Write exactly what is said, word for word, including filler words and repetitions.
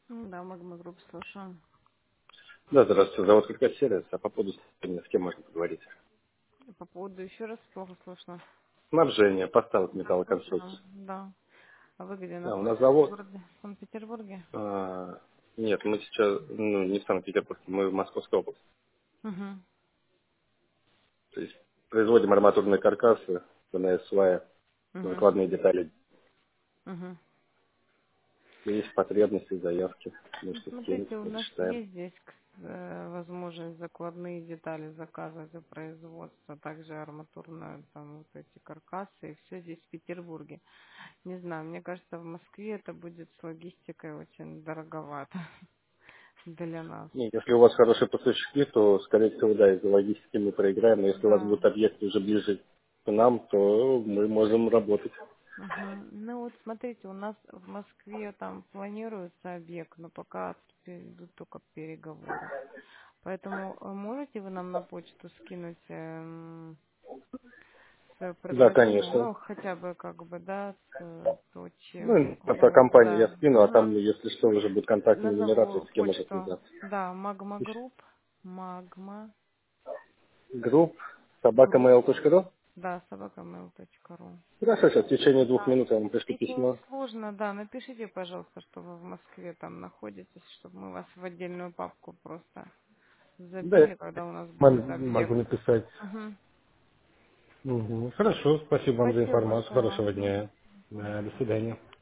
М, Да, Магма Групп, слушаю. Да, здравствуйте. Зовут как сервис, а по поводу снабжения с кем можно поговорить? По поводу еще раз плохо слышно. Снабжение, поставок Да, слушаю. металлоконструкций. Да. А вы где Да, у нас находитесь? В завод. городе Санкт-Петербурге? а, нет, мы сейчас, ну, не в Санкт-Петербурге, мы в Московской области. Угу. То есть производим арматурные каркасы, ПНС, сваи, Угу. накладные детали. Угу. Есть потребности, заявки. Ну, Можете скинуть, смотрите, у нас почитаем. есть здесь э, возможность закладные детали заказывать у производства, а также арматурные там вот эти каркасы, и все здесь в Петербурге. Не знаю, мне кажется, в Москве это будет с логистикой очень дороговато для нас. Нет, если у вас хорошие поставщики, то, скорее всего, да, из-за логистики мы проиграем. Но если у вас Да. будут объекты уже ближе к нам, то мы можем работать. Мгм. Ну вот смотрите, у нас в Москве там планируется объект, но пока идут только переговоры. Поэтому э, можете вы нам на почту скинуть эм, свое Да, предложение, конечно. ну хотя бы как бы, да, т- то, чем, Ну, по э, компании я да, скину, а там, ага. если что, уже будет контактные номера, то Назову есть с кем может почту, связаться. да, Magma Group, Magma Групп Group, собакамейл точка ру. да, собакамейл точка ру. Хорошо, сейчас в течение двух Да. минут я вам пришлю Если не письмо. сложно, да, напишите, пожалуйста, что вы в Москве там находитесь, чтобы мы вас в отдельную папку просто Да, я забили, когда у нас будет м- могу объект. написать. Мгм. Мгм. Хорошо, спасибо вам за Спасибо информацию. большое Хорошего вам. дня. Да, до свидания.